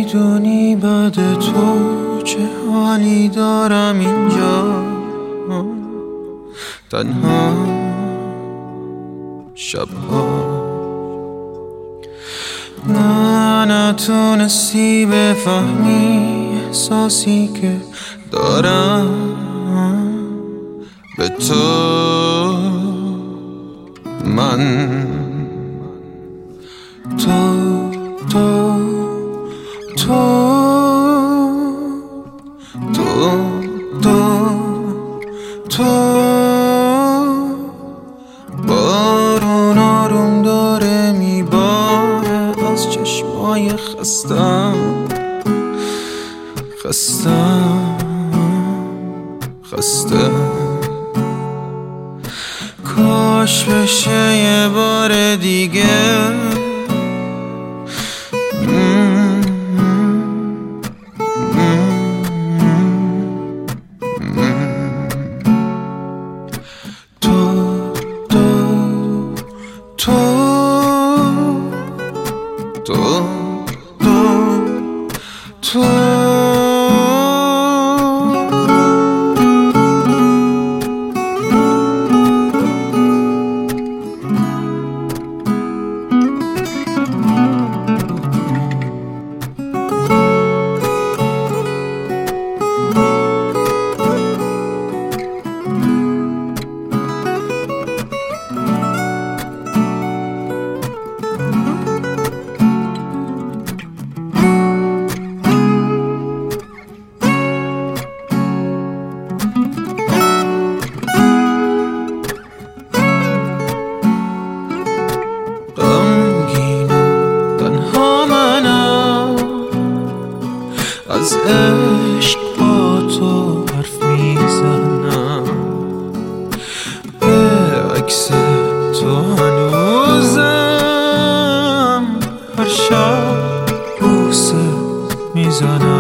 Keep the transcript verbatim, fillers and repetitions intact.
نمیدونی بعد تو چه حالی دارم اینجا تنها شبها. نه نتونستی بفهمی احساسی که دارم به تو. من تو تو تو تو تو تو بارون آروم داره میباره از چشمای خستم خستم خسته. کاش بشه یه بار دیگه تو تو تو از عشق با تو حرف میزنم، به عکس تو هنوزم هر شب بوسه میزنم.